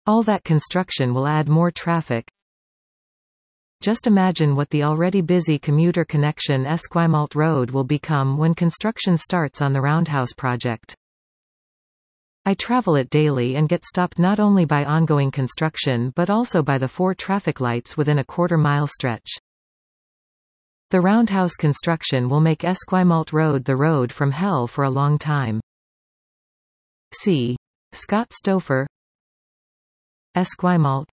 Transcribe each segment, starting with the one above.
All that construction will add more traffic. Just imagine what the already busy commuter connection Esquimalt Road will become when construction starts on the Roundhouse project. I travel it daily and get stopped not only by ongoing construction but also by the 4 traffic lights within a quarter-mile stretch. The Roundhouse construction will make Esquimalt Road the road from hell for a long time. C. Scott Stouffer, Esquimalt.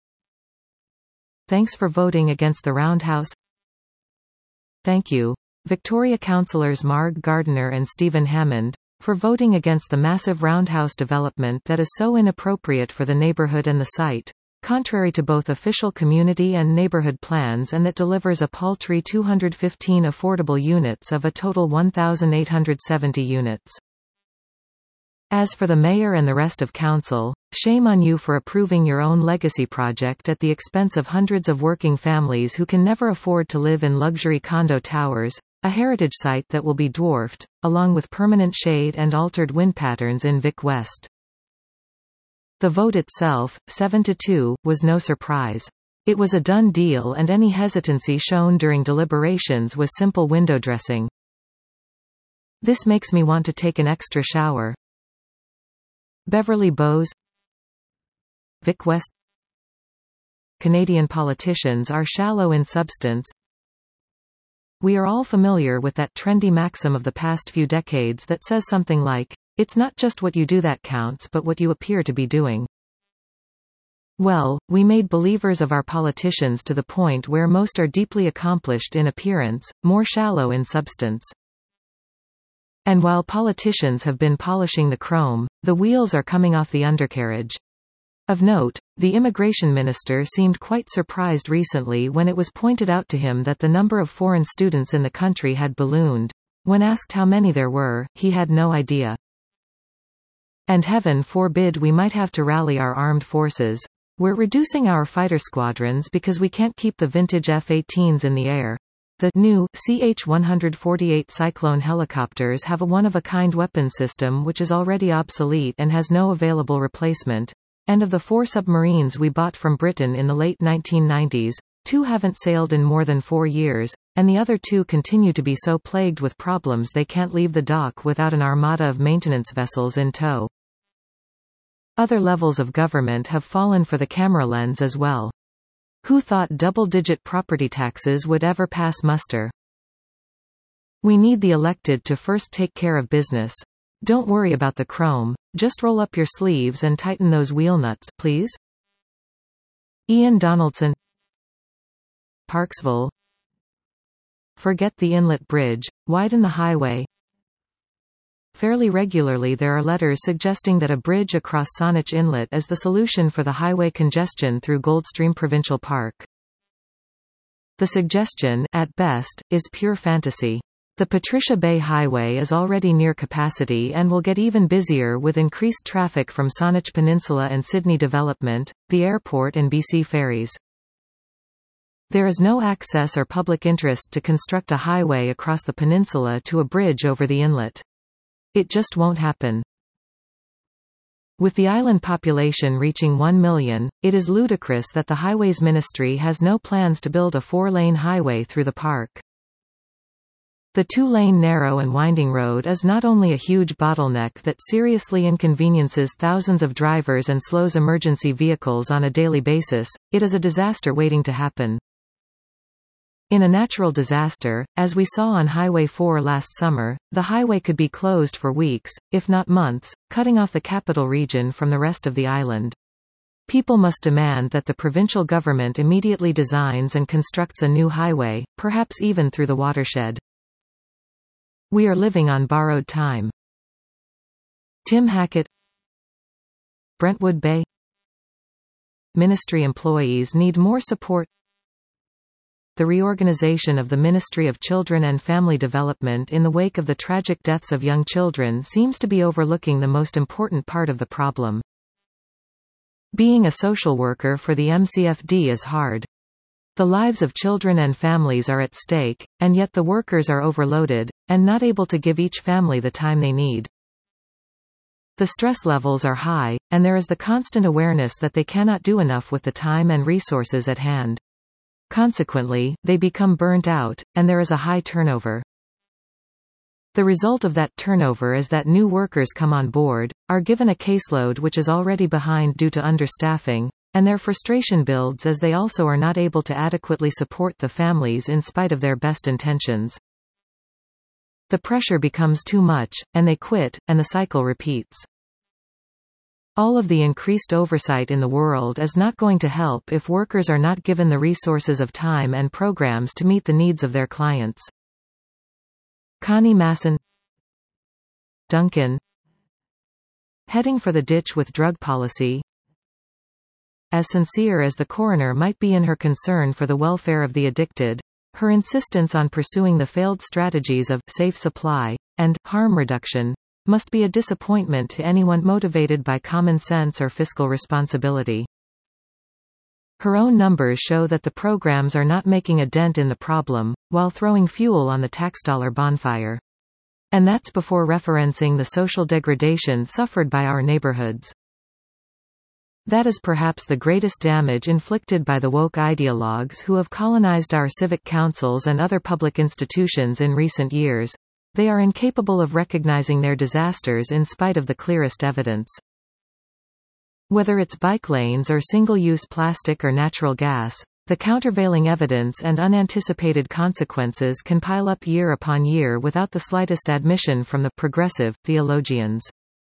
Thanks for voting against the Roundhouse. Thank you, Victoria councillors Marg Gardiner and Stephen Hammond, for voting against the massive Roundhouse development that is so inappropriate for the neighbourhood and the site, contrary to both official community and neighbourhood plans, and that delivers a paltry 215 affordable units of a total 1,870 units. As for the mayor and the rest of council, shame on you for approving your own legacy project at the expense of hundreds of working families who can never afford to live in luxury condo towers, a heritage site that will be dwarfed, along with permanent shade and altered wind patterns in Vic West. The vote itself, 7-2, was no surprise. It was a done deal, and any hesitancy shown during deliberations was simple window dressing. This makes me want to take an extra shower. Beverly Bowes, Vic West. Canadian politicians are shallow in substance. We are all familiar with that trendy maxim of the past few decades that says something like, "It's not just what you do that counts but what you appear to be doing." Well, we made believers of our politicians to the point where most are deeply accomplished in appearance, more shallow in substance. And while politicians have been polishing the chrome, the wheels are coming off the undercarriage. Of note, the immigration minister seemed quite surprised recently when it was pointed out to him that the number of foreign students in the country had ballooned. When asked how many there were, he had no idea. And heaven forbid we might have to rally our armed forces. We're reducing our fighter squadrons because we can't keep the vintage F-18s in the air. The new CH-148 Cyclone helicopters have a one-of-a-kind weapon system which is already obsolete and has no available replacement. And of the 4 submarines we bought from Britain in the late 1990s, 2 haven't sailed in more than 4 years, and the other 2 continue to be so plagued with problems they can't leave the dock without an armada of maintenance vessels in tow. Other levels of government have fallen for the camera lens as well. Who thought double-digit property taxes would ever pass muster? We need the elected to first take care of business. Don't worry about the chrome, just roll up your sleeves and tighten those wheel nuts, please. Ian Donaldson, Parksville. Forget the inlet bridge, widen the highway. Fairly regularly there are letters suggesting that a bridge across Saanich Inlet is the solution for the highway congestion through Goldstream Provincial Park. The suggestion, at best, is pure fantasy. The Patricia Bay Highway is already near capacity and will get even busier with increased traffic from Saanich Peninsula and Sydney development, the airport and BC ferries. There is no access or public interest to construct a highway across the peninsula to a bridge over the inlet. It just won't happen. With the island population reaching 1 million, it is ludicrous that the Highways Ministry has no plans to build a 4-lane highway through the park. The 2-lane narrow and winding road is not only a huge bottleneck that seriously inconveniences thousands of drivers and slows emergency vehicles on a daily basis, it is a disaster waiting to happen. In a natural disaster, as we saw on Highway 4 last summer, the highway could be closed for weeks, if not months, cutting off the capital region from the rest of the island. People must demand that the provincial government immediately designs and constructs a new highway, perhaps even through the watershed. We are living on borrowed time. Tim Hackett, Brentwood Bay. Ministry employees need more support. The reorganization of the Ministry of Children and Family Development in the wake of the tragic deaths of young children seems to be overlooking the most important part of the problem. Being a social worker for the MCFD is hard. The lives of children and families are at stake, and yet the workers are overloaded, and not able to give each family the time they need. The stress levels are high, and there is the constant awareness that they cannot do enough with the time and resources at hand. Consequently, they become burnt out, and there is a high turnover. The result of that turnover is that new workers come on board, are given a caseload which is already behind due to understaffing, and their frustration builds as they also are not able to adequately support the families in spite of their best intentions. The pressure becomes too much, and they quit, and the cycle repeats. All of the increased oversight in the world is not going to help if workers are not given the resources of time and programs to meet the needs of their clients. Connie Masson. Duncan. Heading for the ditch with drug policy. As sincere as the coroner might be in her concern for the welfare of the addicted, her insistence on pursuing the failed strategies of safe supply and harm reduction must be a disappointment to anyone motivated by common sense or fiscal responsibility. Her own numbers show that the programs are not making a dent in the problem, while throwing fuel on the tax dollar bonfire. And that's before referencing the social degradation suffered by our neighborhoods. That is perhaps the greatest damage inflicted by the woke ideologues who have colonized our civic councils and other public institutions in recent years. They are incapable of recognizing their disasters in spite of the clearest evidence. Whether it's bike lanes or single-use plastic or natural gas, the countervailing evidence and unanticipated consequences can pile up year upon year without the slightest admission from the progressive theologians.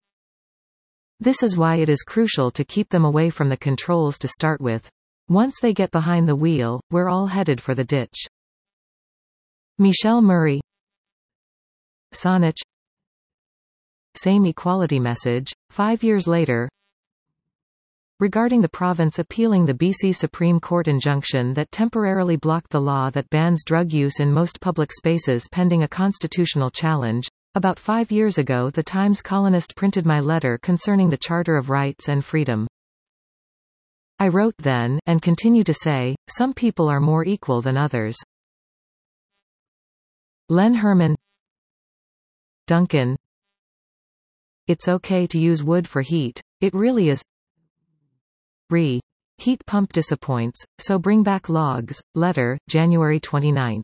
This is why it is crucial to keep them away from the controls to start with. Once they get behind the wheel, we're all headed for the ditch. Michelle Murray. Saanich. Same equality message, 5 years later. Regarding the province appealing the BC Supreme Court injunction that temporarily blocked the law that bans drug use in most public spaces pending a constitutional challenge, about 5 years ago the Times columnist printed my letter concerning the Charter of Rights and Freedom. I wrote then, and continue to say, some people are more equal than others. Len Herman. Duncan. It's okay to use wood for heat, it really is. Heat pump disappoints, so bring back logs. Letter, January 29.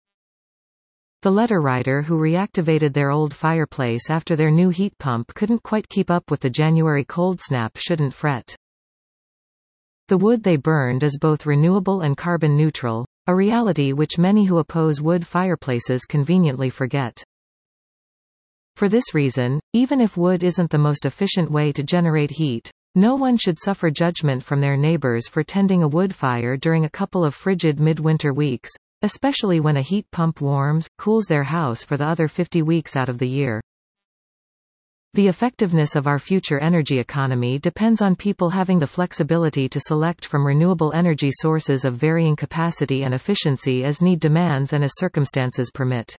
The letter writer who reactivated their old fireplace after their new heat pump couldn't quite keep up with the January cold snap shouldn't fret. The wood they burned is both renewable and carbon neutral, a reality which many who oppose wood fireplaces conveniently forget. For this reason, even if wood isn't the most efficient way to generate heat, no one should suffer judgment from their neighbors for tending a wood fire during a couple of frigid midwinter weeks, especially when a heat pump warms, cools their house for the other 50 weeks out of the year. The effectiveness of our future energy economy depends on people having the flexibility to select from renewable energy sources of varying capacity and efficiency as need demands and as circumstances permit.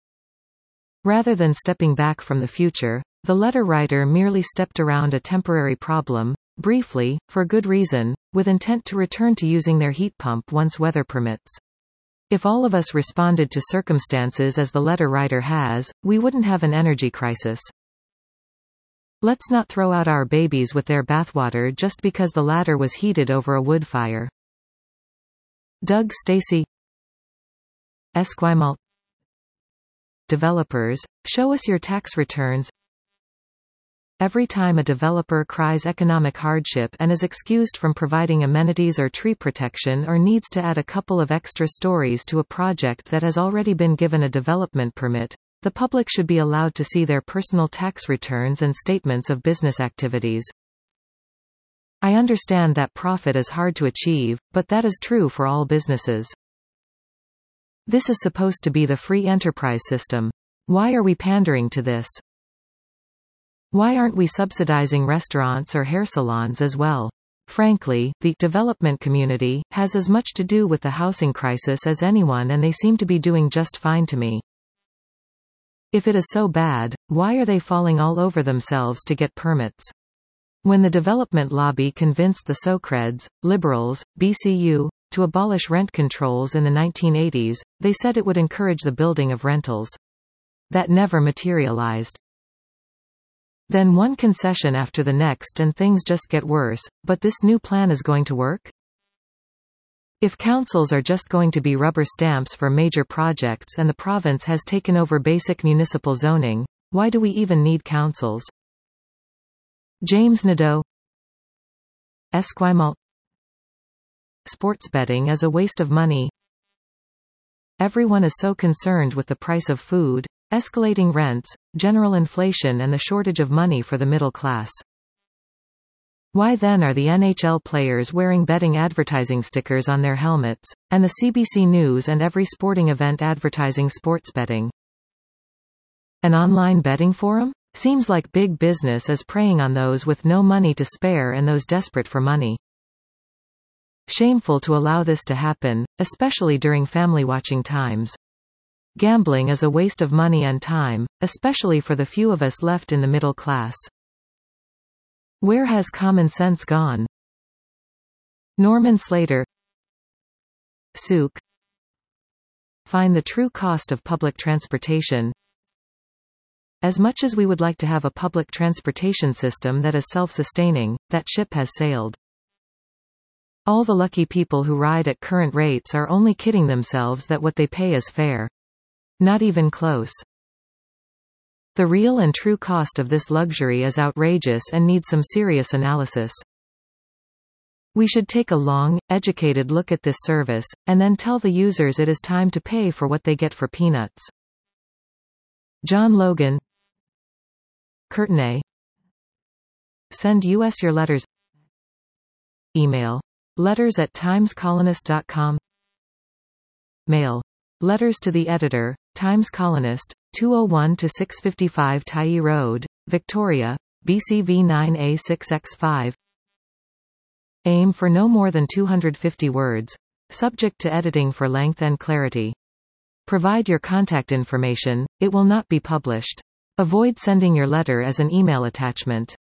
Rather than stepping back from the future, the letter writer merely stepped around a temporary problem, briefly, for good reason, with intent to return to using their heat pump once weather permits. If all of us responded to circumstances as the letter writer has, we wouldn't have an energy crisis. Let's not throw out our babies with their bathwater just because the latter was heated over a wood fire. Doug Stacy. Esquimalt. Developers, show us your tax returns. Every time a developer cries economic hardship and is excused from providing amenities or tree protection or needs to add a couple of extra stories to a project that has already been given a development permit, the public should be allowed to see their personal tax returns and statements of business activities. I understand that profit is hard to achieve, but that is true for all businesses. This is supposed to be the free enterprise system. Why are we pandering to this? Why aren't we subsidizing restaurants or hair salons as well? Frankly, the development community has as much to do with the housing crisis as anyone, and they seem to be doing just fine to me. If it is so bad, why are they falling all over themselves to get permits? When the development lobby convinced the Socreds, liberals, BCU, to abolish rent controls in the 1980s, they said it would encourage the building of rentals. That never materialized. Then one concession after the next and things just get worse, but this new plan is going to work? If councils are just going to be rubber stamps for major projects and the province has taken over basic municipal zoning, why do we even need councils? James Nadeau, Esquimalt. Sports betting is a waste of money. Everyone is so concerned with the price of food, escalating rents, general inflation and the shortage of money for the middle class. Why then are the NHL players wearing betting advertising stickers on their helmets, and the CBC News and every sporting event advertising sports betting? An online betting forum? Seems like big business is preying on those with no money to spare and those desperate for money. Shameful to allow this to happen, especially during family watching times. Gambling is a waste of money and time, especially for the few of us left in the middle class. Where has common sense gone? Norman Slater, Souk. Find the true cost of public transportation. As much as we would like to have a public transportation system that is self-sustaining, that ship has sailed. All the lucky people who ride at current rates are only kidding themselves that what they pay is fair. Not even close. The real and true cost of this luxury is outrageous and needs some serious analysis. We should take a long, educated look at this service, and then tell the users it is time to pay for what they get for peanuts. John Logan, Courtenay. Send us your letters. Email. letters@timescolonist.com. Mail. Letters to the editor, Times Colonist, 201-655 Tyee Road, Victoria, BCV 9A6X5. Aim for no more than 250 words. Subject to editing for length and clarity. Provide your contact information, it will not be published. Avoid sending your letter as an email attachment.